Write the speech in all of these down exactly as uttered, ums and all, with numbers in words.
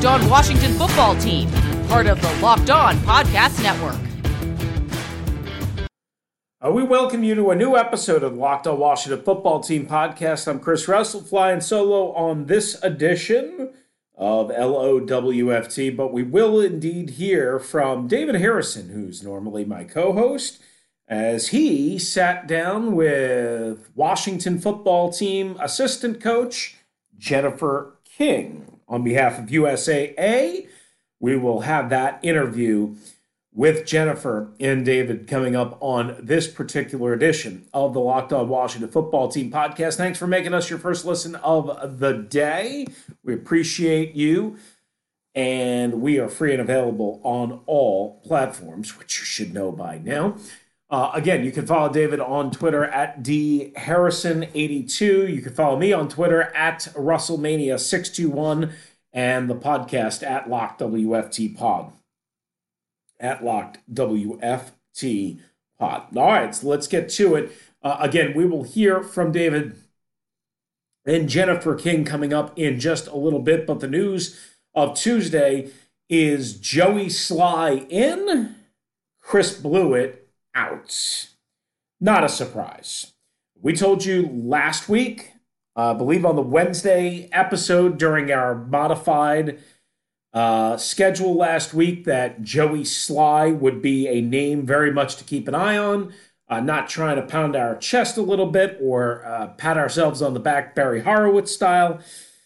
Locked On Washington Football Team, part of the Locked On Podcast Network. Uh, we welcome you to a new episode of the Locked On Washington Football Team podcast. I'm Chris Russell, flying solo on this edition of L O W F T, but we will indeed hear from David Harrison, who's normally my co-host, as he sat down with Washington Football Team assistant coach Jennifer King. On behalf of U S A A, we will have that interview with Jennifer and David coming up on this particular edition of the Locked On Washington Football Team podcast. Thanks for making us your first listen of the day. We appreciate you, and we are free and available on all platforms, which you should know by now. Uh, again, you can follow David on Twitter at D Harrison eighty-two. You can follow me on Twitter at Russellmania six two one and the podcast at Locked W F T Pod. At Locked W F T Pod. All right, so let's get to it. Uh, again, we will hear from David and Jennifer King coming up in just a little bit, but the news of Tuesday is Joey Slye in, Chris Blewitt out. Not a surprise. We told you last week, uh, I believe on the Wednesday episode during our modified uh, schedule last week, that Joey Slye would be a name very much to keep an eye on. Uh, not trying to pound our chest a little bit or uh, pat ourselves on the back Barry Horowitz style.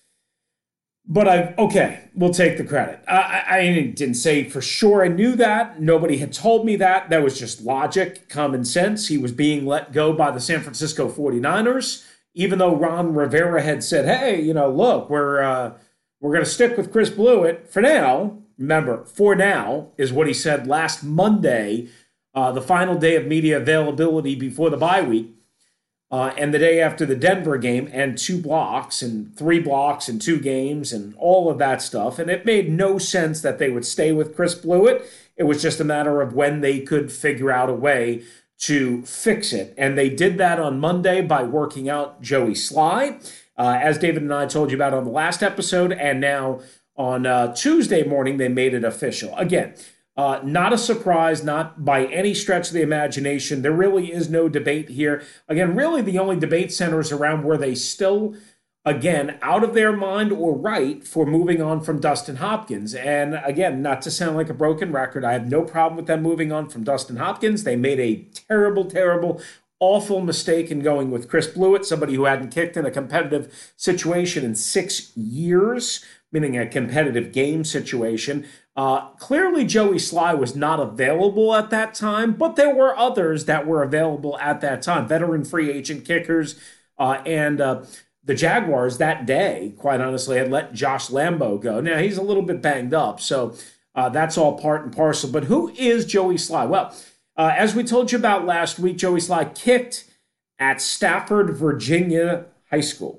But I, okay, we'll take the credit. I, I didn't say for sure I knew that. Nobody had told me that. That was just logic, common sense. He was being let go by the San Francisco forty-niners, even though Ron Rivera had said, hey, you know, look, we're uh, we're going to stick with Chris Blewitt for now. Remember, for now is what he said last Monday, uh, the final day of media availability before the bye week. Uh, and the day after the Denver game, and two blocks and three blocks and two games and all of that stuff. And it made no sense that they would stay with Chris Blewitt. It was just a matter of when they could figure out a way to fix it. And they did that on Monday by working out Joey Slye, uh, as David and I told you about on the last episode. And now on uh, Tuesday morning, they made it official. Again, Uh, not a surprise, not by any stretch of the imagination. There really is no debate here. Again, really the only debate centers around where they still, again, out of their mind or right for moving on from Dustin Hopkins. And again, not to sound like a broken record, I have no problem with them moving on from Dustin Hopkins. They made a terrible, terrible, awful mistake in going with Chris Blewitt, somebody who hadn't kicked in a competitive situation in six years, meaning a competitive game situation. Uh, clearly, Joey Slye was not available at that time, but there were others that were available at that time. Veteran free agent kickers, uh, and uh, the Jaguars that day, quite honestly, had let Josh Lambo go. Now, he's a little bit banged up, so uh, that's all part and parcel. But who is Joey Slye? Well, uh, as we told you about last week, Joey Slye kicked at Stafford, Virginia High School.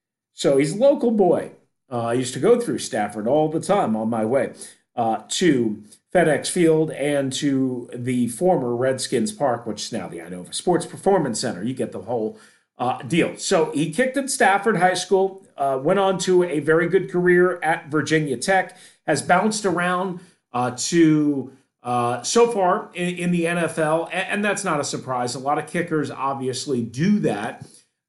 So he's a local boy. Uh, I used to go through Stafford all the time on my way Uh, to FedEx Field and to the former Redskins Park, which is now the Inova Sports Performance Center. You get the whole uh, deal. So he kicked at Stafford High School, uh, went on to a very good career at Virginia Tech, has bounced around uh, to uh, so far in, in the N F L, and, and that's not a surprise. A lot of kickers obviously do that.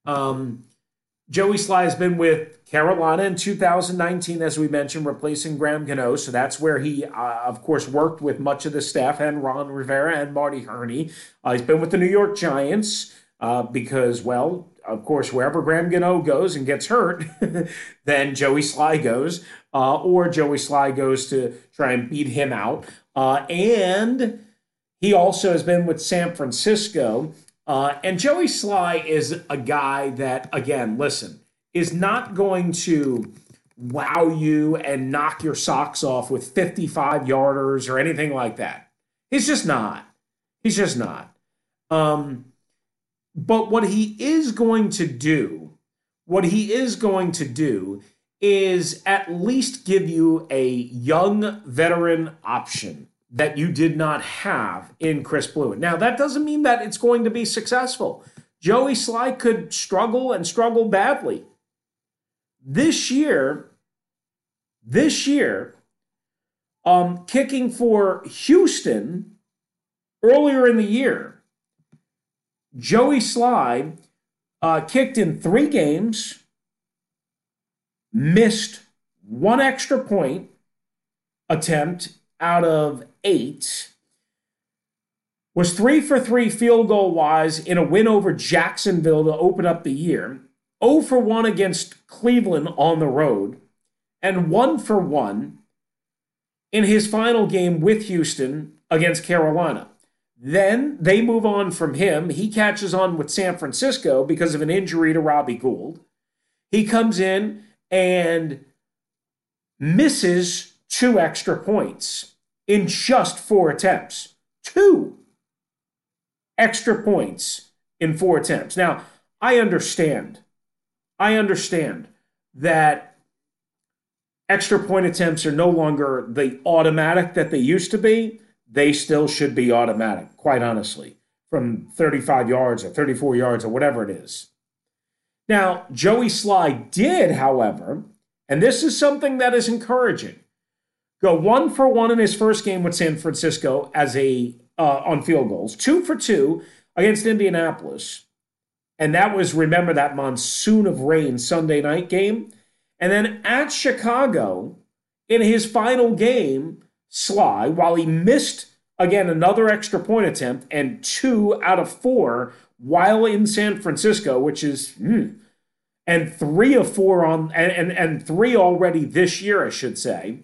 Um, Joey Slye has been with Carolina in two thousand nineteen, as we mentioned, replacing Graham Gano. So that's where he, uh, of course, worked with much of the staff and Ron Rivera and Marty Herney. Uh, he's been with the New York Giants uh, because, well, of course, wherever Graham Gano goes and gets hurt, then Joey Slye goes, uh, or Joey Slye goes to try and beat him out. Uh, and he also has been with San Francisco. Uh, and Joey Slye is a guy that, again, listen, is not going to wow you and knock your socks off with fifty-five yarders or anything like that. He's just not. He's just not. Um, but what he is going to do, what he is going to do is at least give you a young veteran option that you did not have in Chris Blewitt. Now, that doesn't mean that it's going to be successful. Joey Slye could struggle and struggle badly. This year, this year, um, kicking for Houston earlier in the year, Joey Slye uh, kicked in three games, missed one extra point attempt out of eight, was three for three field goal wise in a win over Jacksonville to open up the year, zero for one against Cleveland on the road, and one for one in his final game with Houston against Carolina. Then they move on from him. He catches on with San Francisco because of an injury to Robbie Gould. He comes in and misses two extra points in just four attempts. Two extra points in four attempts. Now, I understand. I understand that extra point attempts are no longer the automatic that they used to be. They still should be automatic, quite honestly, from thirty-five yards or thirty-four yards or whatever it is. Now, Joey Slye did, however, and this is something that is encouraging, go one for one in his first game with San Francisco as a uh, on field goals, two for two against Indianapolis. And that was, remember, that monsoon of rain Sunday night game. And then at Chicago, in his final game, Slye, while he missed, again, another extra point attempt and two out of four while in San Francisco, which is, mm, and three of four on, and, and, and three already this year, I should say.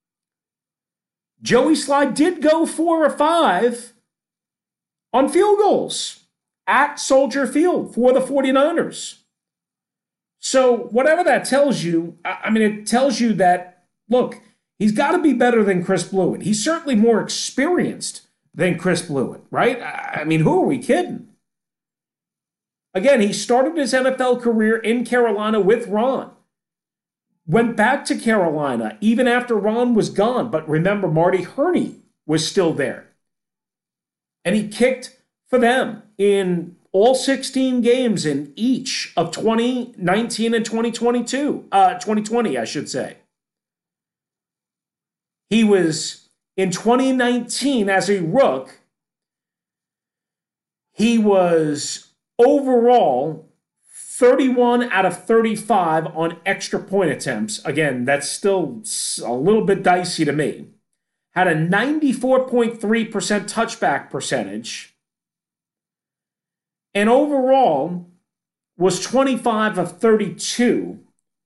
Joey Slye did go four or five on field goals at Soldier Field for the 49ers. So whatever that tells you, I mean, it tells you that, look, he's got to be better than Chris Blewett. He's certainly more experienced than Chris Blewett, right? I mean, who are we kidding? Again, he started his N F L career in Carolina with Ron. Went back to Carolina even after Ron was gone. But remember, Marty Hurney was still there. And he kicked for them in all sixteen games in each of twenty nineteen and twenty twenty-two. Uh, twenty twenty, I should say. He was, in twenty nineteen, as a Rook, he was overall thirty-one out of thirty-five on extra point attempts. Again, that's still a little bit dicey to me. Had a ninety-four point three percent touchback percentage. And overall was twenty-five of thirty-two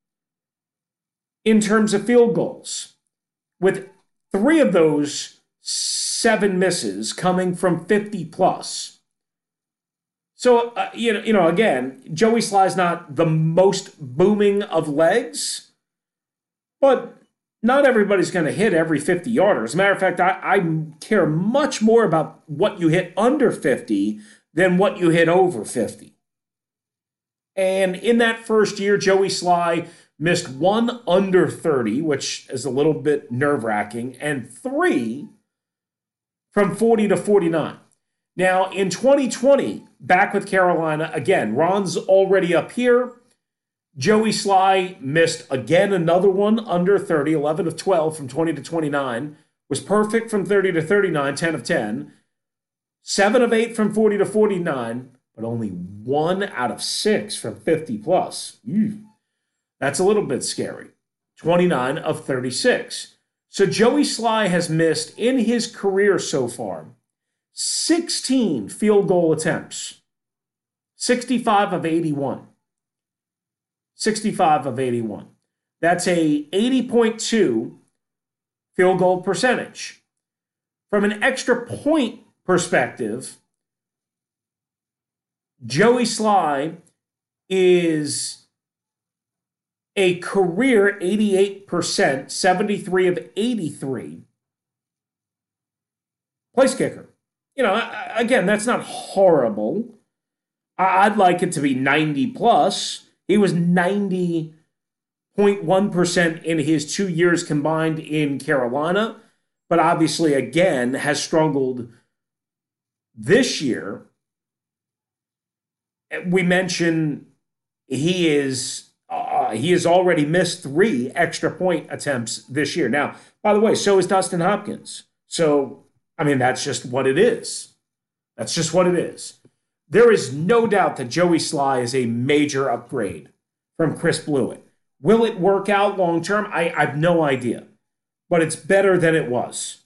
in terms of field goals, with three of those seven misses coming from fifty plus. So, uh, you know, you know, again, Joey Slye's not the most booming of legs, but not everybody's going to hit every fifty-yarder. As a matter of fact, I, I care much more about what you hit under fifty than what you hit over fifty. And in that first year, Joey Slye missed one under thirty, which is a little bit nerve-wracking, and three from forty to forty-nine. Now, in twenty twenty, back with Carolina, again, Ron's already up here. Joey Slye missed again another one under thirty, eleven of twelve from twenty to twenty-nine. Was perfect from thirty to thirty-nine, ten of ten. seven of eight from forty to forty-nine, but only one out of six from fifty plus. Ew. That's a little bit scary. twenty-nine of thirty-six. So Joey Slye has missed in his career so far sixteen field goal attempts. sixty-five of eighty-one. sixty-five of eighty-one. That's a eighty point two field goal percentage. From an extra point perspective, Joey Slye is a career eighty-eight percent, seventy-three of eighty-three place kicker. You know, again, that's not horrible. I'd like it to be ninety plus. He was ninety point one percent in his two years combined in Carolina, but obviously, again, has struggled this year. We mentioned he is uh, Uh, he has already missed three extra point attempts this year. Now, by the way, so is Dustin Hopkins. So, I mean, that's just what it is. That's just what it is. There is no doubt that Joey Slye is a major upgrade from Chris Blewett. Will it work out long term? I, I have no idea. But it's better than it was.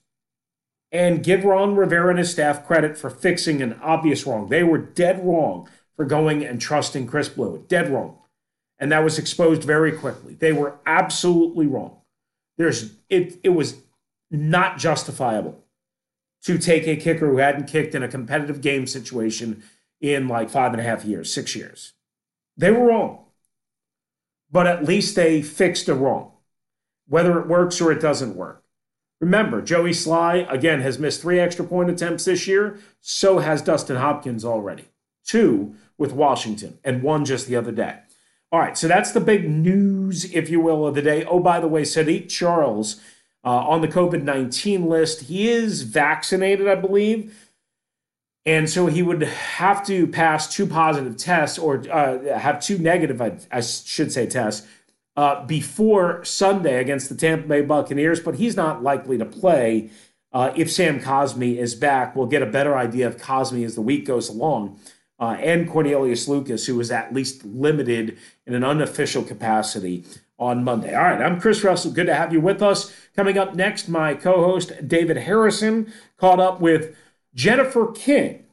And give Ron Rivera and his staff credit for fixing an obvious wrong. They were dead wrong for going and trusting Chris Blewett. Dead wrong. And that was exposed very quickly. They were absolutely wrong. There's it, it was not justifiable to take a kicker who hadn't kicked in a competitive game situation in like five and a half years, six years. They were wrong. But at least they fixed a wrong, whether it works or it doesn't work. Remember, Joey Slye, again, has missed three extra point attempts this year. So has Dustin Hopkins already. Two with Washington and one just the other day. All right, so that's the big news, if you will, of the day. Oh, by the way, Sadiq Charles uh, on the COVID nineteen list. He is vaccinated, I believe. And so he would have to pass two positive tests or uh, have two negative, I, I should say, tests uh, before Sunday against the Tampa Bay Buccaneers. But he's not likely to play uh, if Sam Cosmi is back. We'll get a better idea of Cosmi as the week goes along. Uh, and Cornelius Lucas, who was at least limited in an unofficial capacity on Monday. All right, I'm Chris Russell. Good to have you with us. Coming up next, my co-host David Harrison caught up with Jennifer King,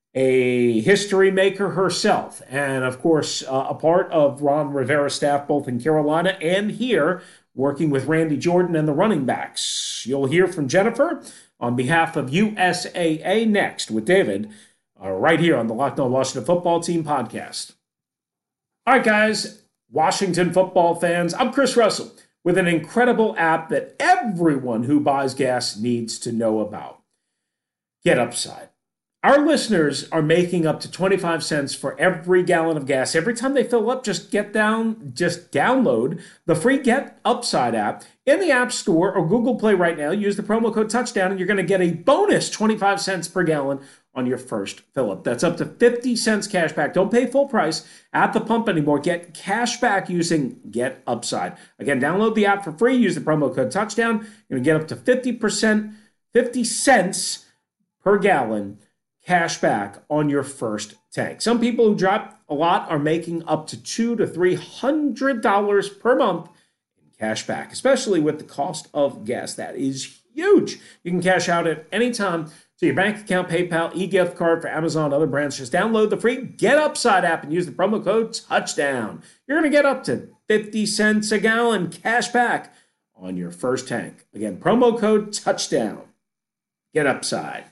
a history maker herself, and of course, uh, a part of Ron Rivera's staff, both in Carolina and here, working with Randy Jordan and the running backs. You'll hear from Jennifer on behalf of U S A A next with David, uh, right here on the Locked On Washington Football Team podcast. All right, guys, Washington football fans, I'm Chris Russell with an incredible app that everyone who buys gas needs to know about. Get Upside. Our listeners are making up to twenty-five cents for every gallon of gas. Every time they fill up, just get down, just download the free Get Upside app in the App Store or Google Play right now. Use the promo code Touchdown, and you're going to get a bonus twenty-five cents per gallon on your first fill up. That's up to fifty cents cash back. Don't pay full price at the pump anymore. Get cash back using Get Upside. Again, download the app for free. Use the promo code Touchdown. You're going to get up to fifty percent, fifty cents per gallon cash back on your first tank. Some people who drop a lot are making up to two to three hundred dollars per month in cash back, especially with the cost of gas. That is huge. You can cash out at any time to your bank account, PayPal, e-gift card for Amazon, other brands. Just download the free Get Upside app and use the promo code Touchdown. You're going to get up to fifty cents a gallon cash back on your first tank. Again, promo code Touchdown. Get Upside.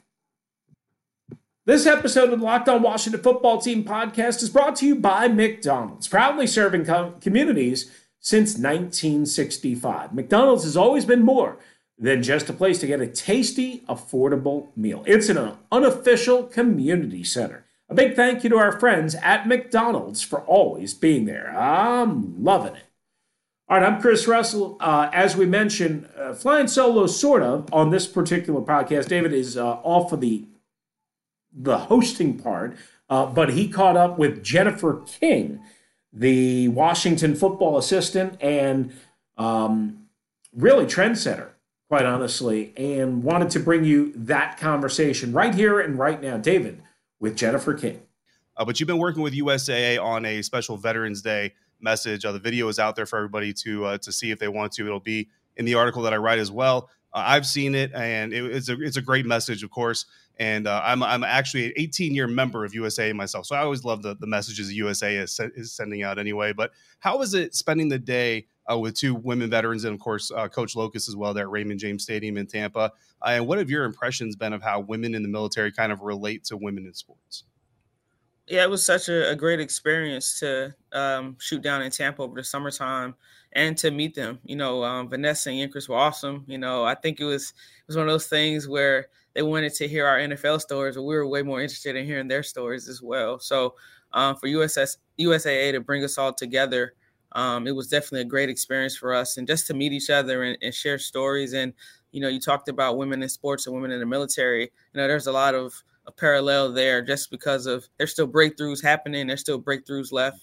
This episode of the Locked On Washington Football Team podcast is brought to you by McDonald's, proudly serving com- communities since nineteen sixty-five. McDonald's has always been more than just a place to get a tasty, affordable meal. It's an unofficial community center. A big thank you to our friends at McDonald's for always being there. I'm loving it. All right, I'm Chris Russell. Uh, as we mentioned, uh, flying solo sort of on this particular podcast. David is uh, off of the the hosting part, uh, but he caught up with Jennifer King, the Washington football assistant and um, really trendsetter, quite honestly, and wanted to bring you that conversation right here and right now. David, with Jennifer King. Uh, but you've been working with U S A A on a special Veterans Day message. Uh, the video is out there for everybody to uh, to see if they want to. It'll be in the article that I write as well. Uh, I've seen it, and it, it's a it's a great message, of course. And uh, I'm I'm actually an eighteen-year member of U S A A myself, so I always love the, the messages U S A A is, is sending out anyway. But how is it spending the day uh, with two women veterans and, of course, uh, Coach Locust as well there at Raymond James Stadium in Tampa? Uh, and what have your impressions been of how women in the military kind of relate to women in sports? Yeah, it was such a, a great experience to um, shoot down in Tampa over the summertime and to meet them. You know, um, Vanessa and Chris were awesome. You know, I think it was it was one of those things where they wanted to hear our N F L stories, but we were way more interested in hearing their stories as well. So um, for U S S, U S A A to bring us all together, um, it was definitely a great experience for us. And just to meet each other and, and share stories. And, you know, you talked about women in sports and women in the military. You know, there's a lot of a parallel there just because of there's still breakthroughs happening. There's still breakthroughs left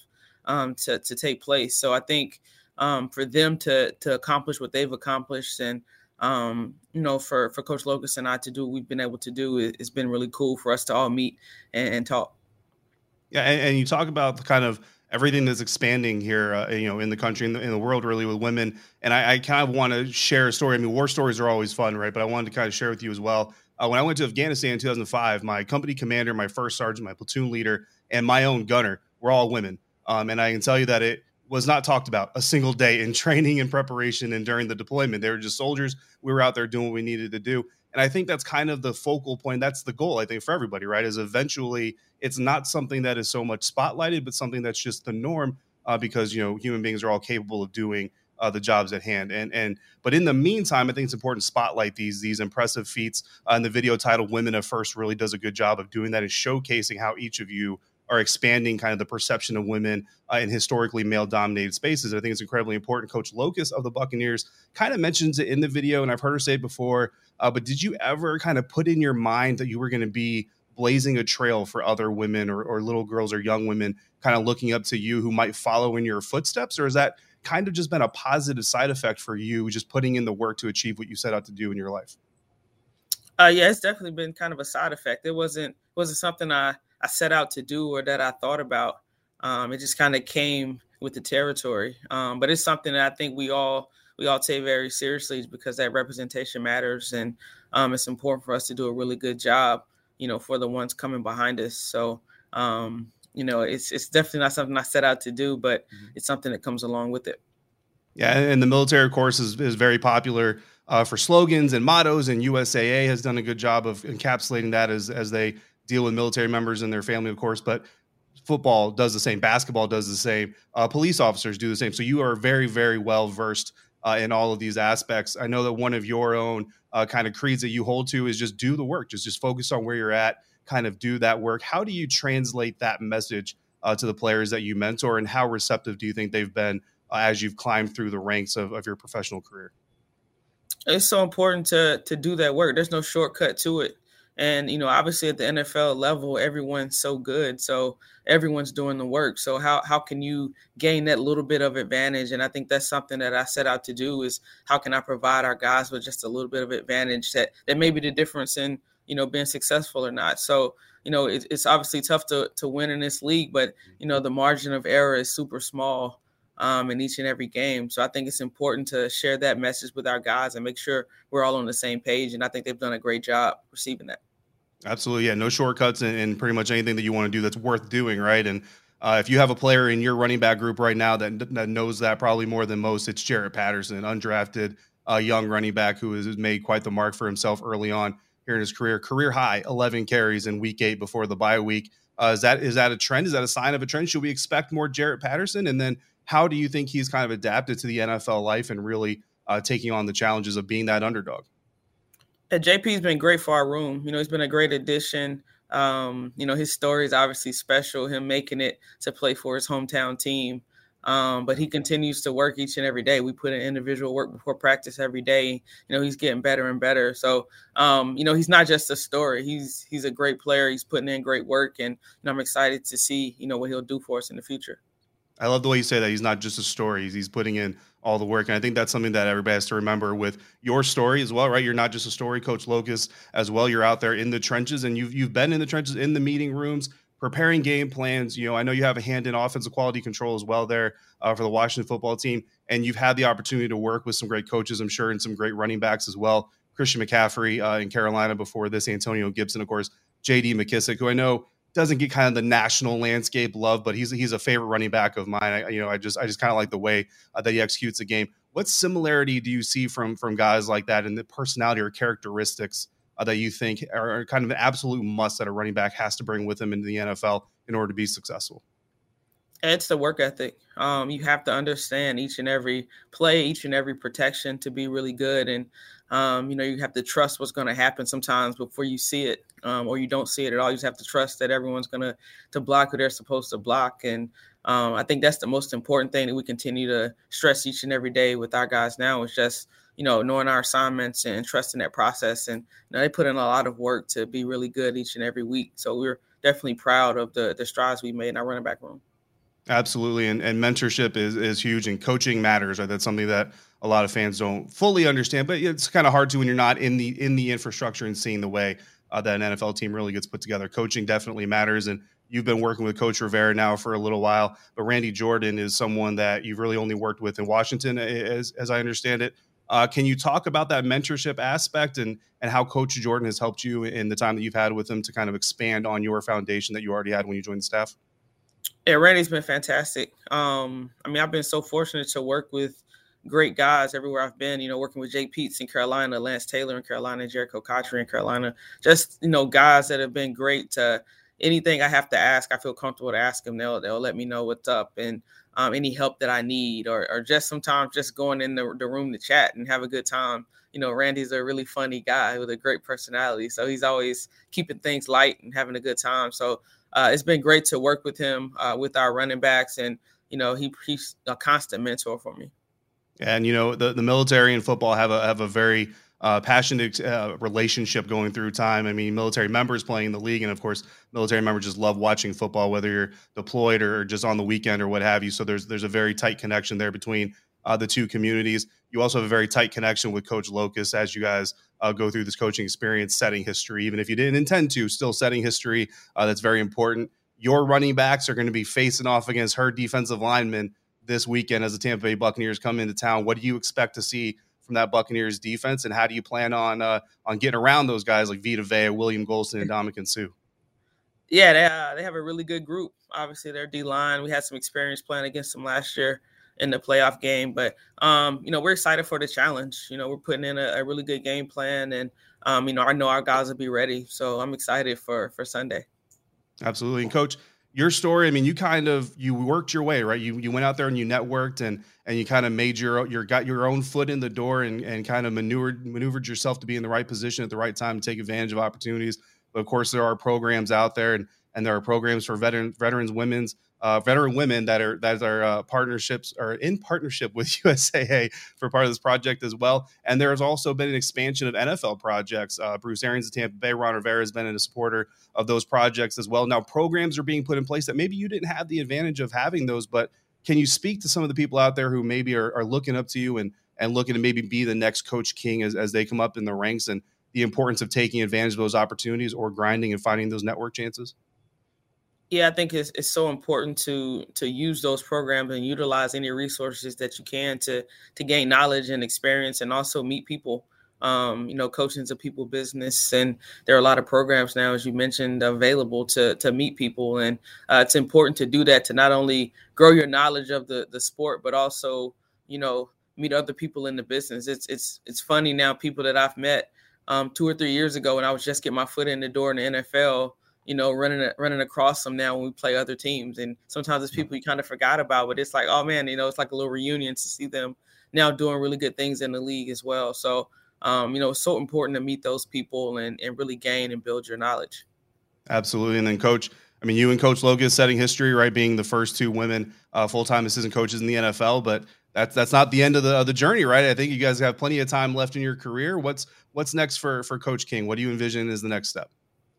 um, to to take place. So I think um, for them to to accomplish what they've accomplished, and um, you know, for for Coach Locust and I to do what we've been able to do, it, it's been really cool for us to all meet and, and talk. Yeah, and, and you talk about the kind of everything that's expanding here, uh, you know, in the country, in the, in the world, really, with women. And I, I kind of want to share a story. I mean, war stories are always fun, right? But I wanted to kind of share with you as well. Uh, when I went to Afghanistan in two thousand five, my company commander, my first sergeant, my platoon leader, and my own gunner were all women. Um, and I can tell you that it was not talked about a single day in training and preparation and during the deployment. They were just soldiers. We were out there doing what we needed to do. And I think that's kind of the focal point. That's the goal, I think, for everybody, right? Is eventually it's not something that is so much spotlighted, but something that's just the norm uh, because, you know, human beings are all capable of doing uh, the jobs at hand. And, and, but in the meantime, I think it's important to spotlight these, these impressive feats. Uh, and the video titled Women of First really does a good job of doing that and showcasing how each of you are expanding kind of the perception of women uh, in historically male-dominated spaces. I think it's incredibly important. Coach Locust of the Buccaneers kind of mentions it in the video, and I've heard her say it before, uh, but did you ever kind of put in your mind that you were going to be blazing a trail for other women or, or little girls or young women kind of looking up to you who might follow in your footsteps? Or has that kind of just been a positive side effect for you, just putting in the work to achieve what you set out to do in your life? Uh, yeah, it's definitely been kind of a side effect. It wasn't wasn't something I I set out to do or that I thought about. Um, it just kind of came with the territory. Um, but it's something that I think we all we all take very seriously because that representation matters. And um, it's important for us to do a really good job, you know, for the ones coming behind us. So, um, you know, it's it's definitely not something I set out to do, but mm-hmm. it's something that comes along with it. Yeah, and the military, of course, is, is very popular uh, for slogans and mottos, and U S A A has done a good job of encapsulating that as as they deal with military members and their family, of course, but football does the same, basketball does the same, uh, police officers do the same. So you are very, very well versed uh, in all of these aspects. I know that one of your own uh, kind of creeds that you hold to is just do the work, just just focus on where you're at, kind of do that work. How do you translate that message uh, to the players that you mentor, and how receptive do you think they've been uh, as you've climbed through the ranks of, of your professional career? It's so important to to do that work. There's no shortcut to it. And, you know, obviously at the N F L level, everyone's so good. So everyone's doing the work. So how how can you gain that little bit of advantage? And I think that's something that I set out to do is how can I provide our guys with just a little bit of advantage that, that may be the difference in, you know, being successful or not. So, you know, it, it's obviously tough to to win in this league, but, you know, the margin of error is super small um, in each and every game. So I think it's important to share that message with our guys and make sure we're all on the same page. And I think they've done a great job receiving that. Absolutely. Yeah. No shortcuts in, in pretty much anything that you want to do that's worth doing. Right. And uh, if you have a player in your running back group right now that, that knows that probably more than most, it's Jarrett Patterson, undrafted uh, young running back who has made quite the mark for himself early on here in his career. Career high, eleven carries in week eight before the bye week. Uh, is that is that a trend? Is that a sign of a trend? Should we expect more Jarrett Patterson? And then how do you think he's kind of adapted to the N F L life and really uh, taking on the challenges of being that underdog? Yeah, J P's been great for our room. You know, he's been a great addition. Um, you know, his story is obviously special, him making it to play for his hometown team. Um, but he continues to work each and every day. We put in individual work before practice every day. You know, he's getting better and better. So, um, you know, he's not just a story. He's he's a great player. He's putting in great work. And you know, I'm excited to see, you know, what he'll do for us in the future. I love the way you say that. He's not just a story. He's, he's putting in all the work. And I think that's something that everybody has to remember with your story as well, right? You're not just a story, Coach Locust as well. You're out there in the trenches, and you've, you've been in the trenches, in the meeting rooms, preparing game plans. You know, I know you have a hand in offensive quality control as well there uh, for the Washington football team. And you've had the opportunity to work with some great coaches, I'm sure, and some great running backs as well. Christian McCaffrey uh, in Carolina before this, Antonio Gibson, of course, J D McKissick, who I know doesn't get kind of the national landscape love, but he's he's a favorite running back of mine. I, you know, I just I just kind of like the way uh, that he executes the game. What similarity do you see from from guys like that in the personality or characteristics uh, that you think are, are kind of an absolute must that a running back has to bring with him into the N F L in order to be successful? It's the work ethic. Um, you have to understand each and every play, each and every protection to be really good. And, um, you know, you have to trust what's going to happen sometimes before you see it, um, or you don't see it at all. You just have to trust that everyone's going to to block who they're supposed to block. And um, I think that's the most important thing that we continue to stress each and every day with our guys now is just, you know, knowing our assignments and trusting that process. And you know, they put in a lot of work to be really good each and every week. So we're definitely proud of the, the strides we made in our running back room. Absolutely. And, and mentorship is, is huge, and coaching matters. Right? That's something that a lot of fans don't fully understand, but it's kind of hard to when you're not in the, in the infrastructure and seeing the way uh, that an N F L team really gets put together. Coaching definitely matters. And you've been working with Coach Rivera now for a little while, but Randy Jordan is someone that you've really only worked with in Washington, as, as I understand it. Uh, can you talk about that mentorship aspect and, and how Coach Jordan has helped you in the time that you've had with him to kind of expand on your foundation that you already had when you joined the staff? Yeah, Randy's been fantastic. Um, I mean, I've been so fortunate to work with great guys everywhere I've been, you know, working with Jay Peets in Carolina, Lance Taylor in Carolina, Jericho Cotchery in Carolina, just, you know, guys that have been great to anything I have to ask. I feel comfortable to ask them. They'll, they'll let me know what's up and um, any help that I need, or, or just sometimes just going in the, the room to chat and have a good time. You know, Randy's a really funny guy with a great personality. So he's always keeping things light and having a good time. So uh, it's been great to work with him, uh, with our running backs. And, you know, he, he's a constant mentor for me. And, you know, the, the military and football have a, have a very uh, passionate uh, relationship going through time. I mean, military members playing in the league. And of course, military members just love watching football, whether you're deployed or just on the weekend or what have you. So there's, there's a very tight connection there between uh, the two communities. You also have a very tight connection with Coach Locust as you guys uh, go through this coaching experience, setting history, even if you didn't intend to, still setting history. Uh, that's very important. Your running backs are going to be facing off against her defensive linemen this weekend as the Tampa Bay Buccaneers come into town. What do you expect to see from that Buccaneers defense, and how do you plan on uh, on getting around those guys like Vita Vea, William Golston, and Ndamukong Suh? Yeah, they uh, they have a really good group. Obviously, their D-line, we had some experience playing against them last year in the playoff game, but um, you know, we're excited for the challenge. You know, we're putting in a, a really good game plan, and um, you know, I know our guys will be ready, so I'm excited for for Sunday. Absolutely. And Coach, your story, I mean, you kind of, you worked your way, right? You you went out there and you networked and and you kind of made your, your got your own foot in the door and, and kind of maneuvered, maneuvered yourself to be in the right position at the right time to take advantage of opportunities. But of course, there are programs out there, and and there are programs for veteran veterans women's uh, veteran women that are that are uh, partnerships or in partnership with U S A A for part of this project as well. And there has also been an expansion of N F L projects. Uh, Bruce Arians of Tampa Bay, Ron Rivera has been a supporter of those projects as well. Now, programs are being put in place that maybe you didn't have the advantage of having those, but can you speak to some of the people out there who maybe are, are looking up to you and and looking to maybe be the next Coach King as, as they come up in the ranks, and the importance of taking advantage of those opportunities or grinding and finding those network chances? Yeah, I think it's it's so important to to use those programs and utilize any resources that you can to to gain knowledge and experience, and also meet people. Um, you know, coaching's a people business, and there are a lot of programs now, as you mentioned, available to to meet people, and uh, it's important to do that to not only grow your knowledge of the the sport, but also, you know, meet other people in the business. It's it's it's funny now, people that I've met um, two or three years ago when I was just getting my foot in the door in the N F L. You know, running running across them now when we play other teams. And sometimes it's people you kind of forgot about, but it's like, oh man, you know, it's like a little reunion to see them now doing really good things in the league as well. So, um, you know, it's so important to meet those people and, and really gain and build your knowledge. Absolutely. And then Coach, I mean, you and Coach Locust setting history, right? Being the first two women uh, full-time assistant coaches in the N F L, but that's, that's not the end of the, of the journey, right? I think you guys have plenty of time left in your career. What's, what's next for, for Coach King? What do you envision as the next step?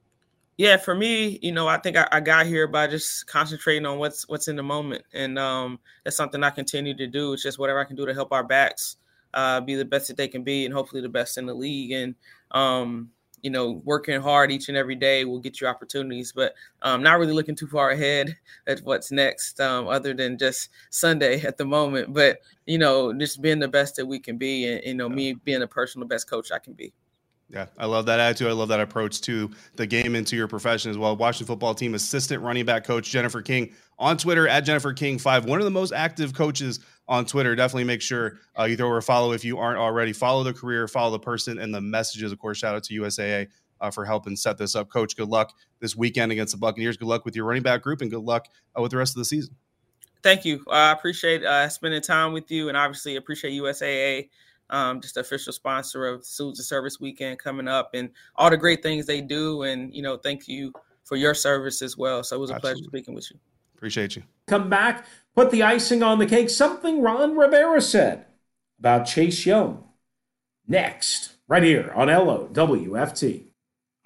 Yeah, for me, you know, I think I, I got here by just concentrating on what's what's in the moment. And um, that's something I continue to do. It's just whatever I can do to help our backs uh, be the best that they can be, and hopefully the best in the league. And, um, you know, working hard each and every day will get you opportunities, but um, not really looking too far ahead at what's next, um, other than just Sunday at the moment. But, you know, just being the best that we can be, and, you know, me being the personal best coach I can be. Yeah, I love that attitude. I love that approach to the game and to your profession as well. Washington football team assistant running back coach Jennifer King on Twitter at Jennifer King five, one of the most active coaches on Twitter. Definitely make sure uh, you throw her a follow if you aren't already. Follow the career, follow the person, and the messages. Of course, shout out to U S A A uh, for helping set this up. Coach, good luck this weekend against the Buccaneers. Good luck with your running back group, and good luck uh, with the rest of the season. Thank you. Uh, I appreciate uh, spending time with you, and obviously appreciate U S A A. Um, just the official sponsor of Suits of Service Weekend coming up, and all the great things they do. And, you know, thank you for your service as well. So it was a Absolutely. pleasure speaking with you. Appreciate you. Come back, put the icing on the cake. Something Ron Rivera said about Chase Young. Next, right here on L O W F T.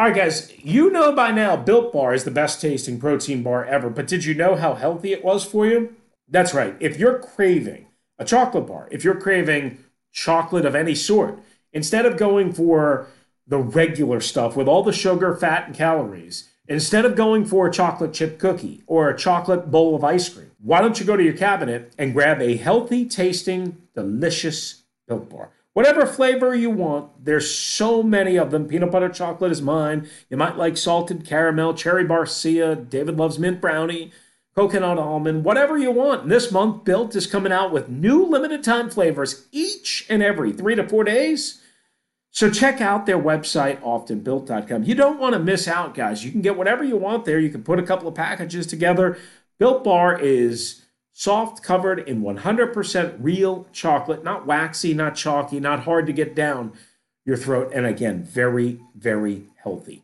All right, guys, you know by now Built Bar is the best tasting protein bar ever, but did you know how healthy it was for you? That's right. If you're craving a chocolate bar, if you're craving chocolate of any sort, instead of going for the regular stuff with all the sugar, fat, and calories, instead of going for a chocolate chip cookie or a chocolate bowl of ice cream, why don't you go to your cabinet and grab a healthy tasting, delicious Built Bar? Whatever flavor you want, there's so many of them. Peanut butter chocolate is mine. You might like salted caramel, cherry barcia. David loves mint brownie, coconut almond, whatever you want. And this month, Built is coming out with new limited time flavors each and every three to four days. So check out their website, often built dot com. You don't want to miss out, guys. You can get whatever you want there. You can put a couple of packages together. Built Bar is soft, covered in one hundred percent real chocolate, not waxy, not chalky, not hard to get down your throat. And again, very, very healthy.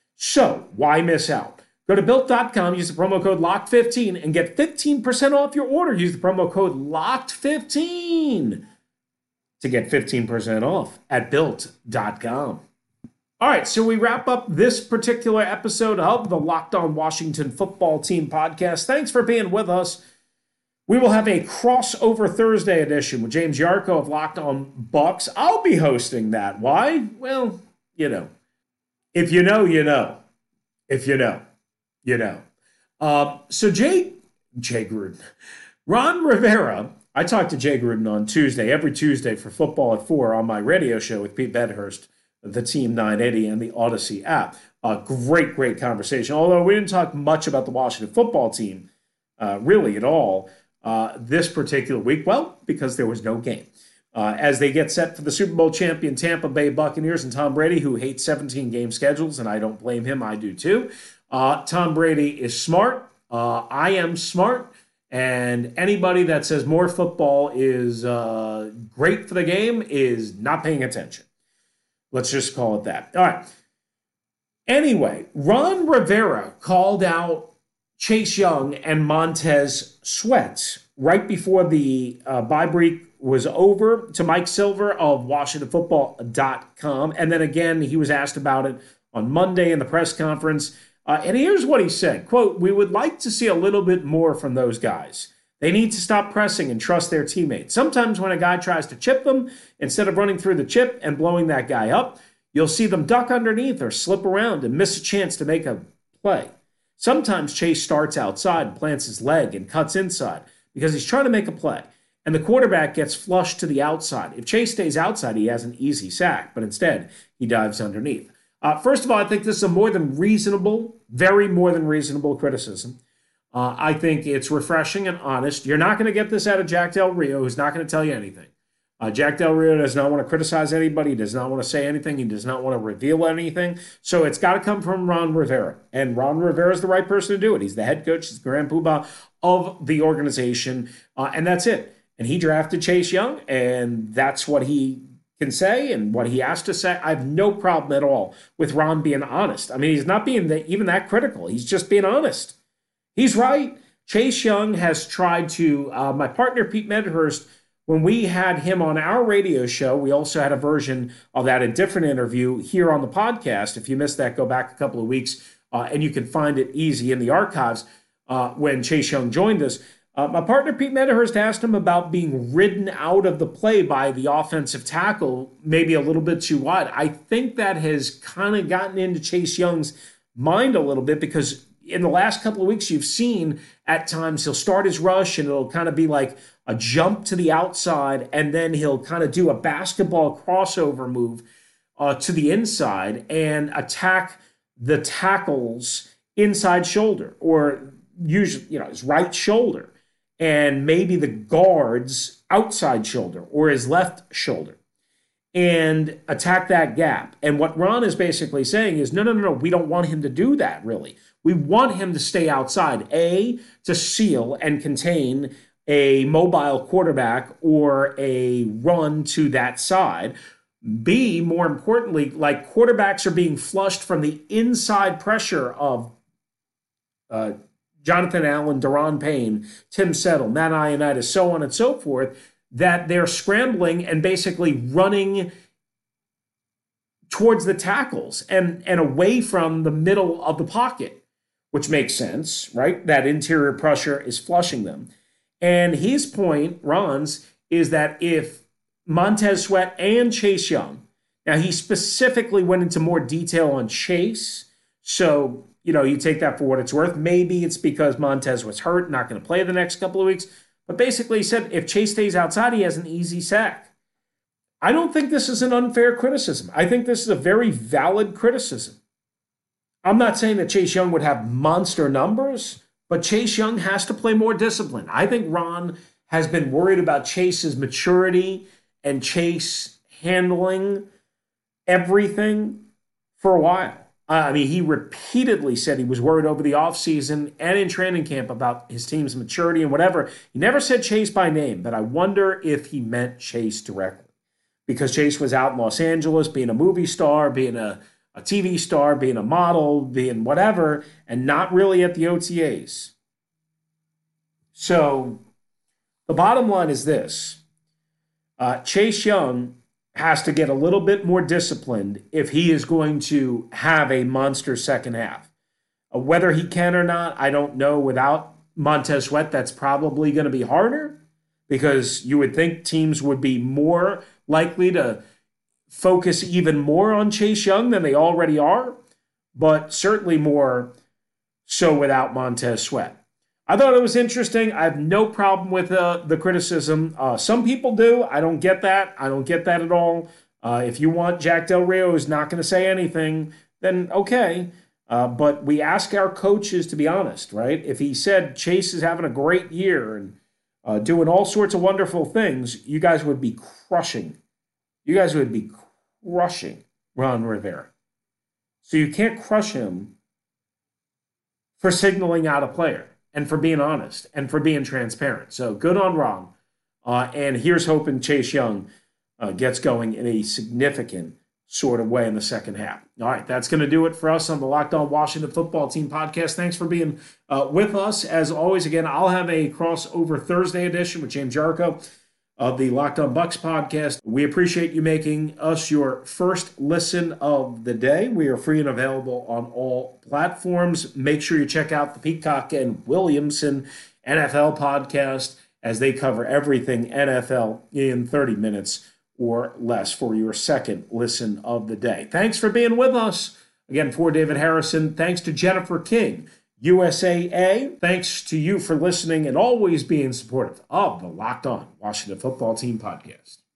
So why miss out? Go to built dot com, use the promo code locked fifteen, and get fifteen percent off your order. Use the promo code locked fifteen to get fifteen percent off at built dot com. All right, so we wrap up this particular episode of the Locked On Washington Football Team podcast. Thanks for being with us. We will have a crossover Thursday edition with James Yarko of Locked On Bucks. I'll be hosting that. Why? Well, you know. If you know, you know. If you know, you know. Uh, so Jay, Jay Gruden, Ron Rivera, I talked to Jay Gruden on Tuesday, every Tuesday for Football at four on my radio show with Pete Bedhurst, the Team nine eighty, and the Odyssey app. A great, great conversation. Although we didn't talk much about the Washington Football Team, uh, really at all. Uh, this particular week, well, because there was no game. Uh, as they get set for the Super Bowl champion Tampa Bay Buccaneers and Tom Brady, who hates seventeen-game schedules, and I don't blame him, I do too. Uh, Tom Brady is smart. Uh, I am smart. And anybody that says more football is uh, great for the game is not paying attention. Let's just call it that. All right. Anyway, Ron Rivera called out Chase Young and Montez Sweat right before the uh, bye break was over to Mike Silver of Washington Football dot com. And then again, he was asked about it on Monday in the press conference. Uh, and here's what he said, quote, "We would like to see a little bit more from those guys. They need to stop pressing and trust their teammates. Sometimes when a guy tries to chip them, instead of running through the chip and blowing that guy up, you'll see them duck underneath or slip around and miss a chance to make a play. Sometimes Chase starts outside and plants his leg and cuts inside because he's trying to make a play, and the quarterback gets flushed to the outside. If Chase stays outside, he has an easy sack, but instead he dives underneath." Uh, first of all, I think this is a more than reasonable, very more than reasonable criticism. Uh, I think it's refreshing and honest. You're not going to get this out of Jack Del Rio, who's not going to tell you anything. Uh, Jack Del Rio does not want to criticize anybody. He does not want to say anything. He does not want to reveal anything. So it's got to come from Ron Rivera. And Ron Rivera is the right person to do it. He's the head coach. He's the grand poobah of the organization. Uh, and that's it. And he drafted Chase Young, and that's what he can say and what he has to say. I have no problem at all with Ron being honest. I mean, he's not being the, even that critical. He's just being honest. He's right. Chase Young has tried to, uh, my partner Pete Medhurst, when we had him on our radio show, we also had a version of that, a different interview here on the podcast. If you missed that, go back a couple of weeks uh, and you can find it easy in the archives uh, when Chase Young joined us. Uh, my partner Pete Medhurst asked him about being ridden out of the play by the offensive tackle, maybe a little bit too wide. I think that has kind of gotten into Chase Young's mind a little bit because in the last couple of weeks you've seen at times he'll start his rush and it'll kind of be like a jump to the outside, and then he'll kind of do a basketball crossover move uh, to the inside and attack the tackle's inside shoulder, or usually, you know, his right shoulder, and maybe the guard's outside shoulder or his left shoulder, and attack that gap. And what Ron is basically saying is, no, no, no, no, we don't want him to do that, really. We want him to stay outside, A, to seal and contain a mobile quarterback or a run to that side. B, more importantly, like quarterbacks are being flushed from the inside pressure of uh, Jonathan Allen, Daron Payne, Tim Settle, Matt Ioannidis, so on and so forth, that they're scrambling and basically running towards the tackles and, and away from the middle of the pocket, which makes sense, right? That interior pressure is flushing them. And his point, Ron's, is that if Montez Sweat and Chase Young, now he specifically went into more detail on Chase, so, you know, you take that for what it's worth. Maybe it's because Montez was hurt, not going to play the next couple of weeks. But basically he said if Chase stays outside, he has an easy sack. I don't think this is an unfair criticism. I think this is a very valid criticism. I'm not saying that Chase Young would have monster numbers, but Chase Young has to play more discipline. I think Ron has been worried about Chase's maturity and Chase handling everything for a while. I mean, he repeatedly said he was worried over the offseason and in training camp about his team's maturity and whatever. He never said Chase by name, but I wonder if he meant Chase directly. Because Chase was out in Los Angeles being a movie star, being a, a T V star, being a model, being whatever, and not really at the O T As. So the bottom line is this. Uh, Chase Young has to get a little bit more disciplined if he is going to have a monster second half. Uh, whether he can or not, I don't know. Without Montez Sweat, that's probably going to be harder because you would think teams would be more likely to focus even more on Chase Young than they already are, but certainly more so without Montez Sweat. I thought it was interesting. I have no problem with uh, the criticism. Uh, some people do. I don't get that. I don't get that at all. Uh, if you want Jack Del Rio who's not going to say anything, then okay. Uh, but we ask our coaches to be honest, right? If he said Chase is having a great year and uh, doing all sorts of wonderful things, you guys would be crushing. You guys would be crushing Ron Rivera. So you can't crush him for signaling out a player and for being honest and for being transparent. So good on Ron. Uh, and here's hoping Chase Young uh, gets going in a significant sort of way in the second half. All right, that's going to do it for us on the Locked On Washington Football Team podcast. Thanks for being uh, with us. As always, again, I'll have a crossover Thursday edition with James Jericho of the Locked On Bucs podcast. We appreciate you making us your first listen of the day. We are free and available on all platforms. Make sure you check out the Peacock and Williamson N F L podcast as they cover everything N F L in thirty minutes or less for your second listen of the day. Thanks for being with us. Again, for David Harrison, thanks to Jennifer King, U S A A. Thanks to you for listening and always being supportive of the Locked On Washington Football Team podcast.